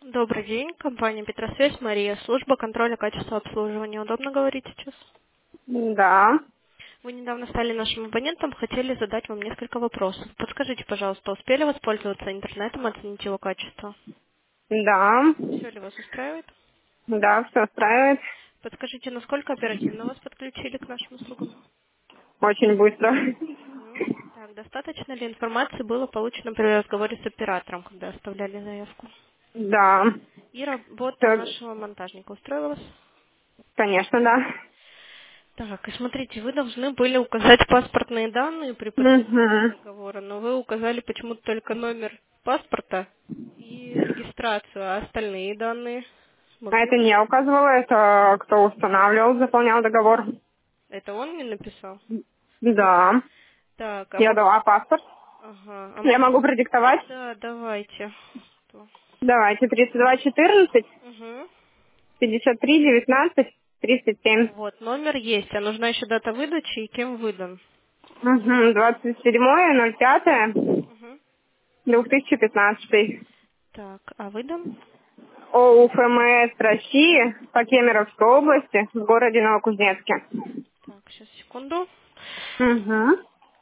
Добрый день, компания Петросвязь, Мария, служба контроля качества обслуживания. Удобно говорить сейчас? Да, Вы недавно стали нашим абонентом, хотели задать вам несколько вопросов. Подскажите, пожалуйста, успели воспользоваться интернетом, оценить его качество? да, Все ли вас устраивает? да, все устраивает. Подскажите, насколько оперативно вас подключили к нашим услугам? Очень быстро. Мгм. Так, достаточно ли информации было получено при разговоре с оператором, когда оставляли заявку? Да, И работа всё, нашего монтажника устроила вас? конечно, да. Так, и смотрите, вы должны были указать паспортные данные при подписывании Угу. договора, но вы указали почему-то только номер паспорта и регистрацию, а остальные данные А могли это не бы... я указывала, это кто устанавливал, заполнял договор. Это он мне написал? Да, Так, я дала паспорт. Ага, а Я может... могу продиктовать. Да, давайте. Давайте, 3214 Угу. 53 19 37. Вот, номер есть, а нужна еще дата выдачи и кем выдан. Угу, 27.05 Угу. 2015. Так, а выдан? ОУФМС России по Кемеровской области в городе Новокузнецке. Так, сейчас, секунду. Угу.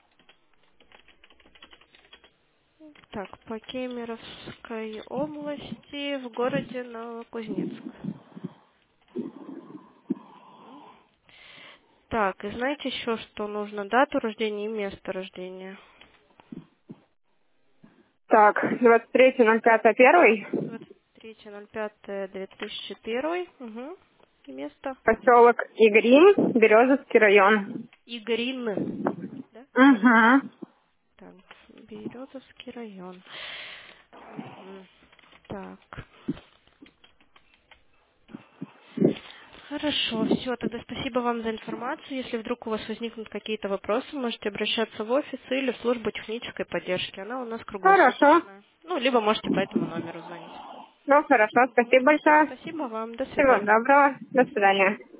Так, по Кемеровской области в городе Новокузнецк. Так, и знаете еще, что нужно? Дату рождения и место рождения. Так, 23.05.1, 23.05.2001. Угу. И место? поселок Игрин, Березовский район. Игорин. Да? Угу. Так, Березовский район. Мгм. Так. Хорошо, все, тогда спасибо вам за информацию. Если вдруг у вас возникнут какие-то вопросы, можете обращаться в офис или в службу технической поддержки. Она у нас Хорошо. круглосуточная. Ну, либо можете по этому номеру звонить. Ну, хорошо, Мгм. спасибо большое. Спасибо вам, до Всего свидания. доброго. До свидания.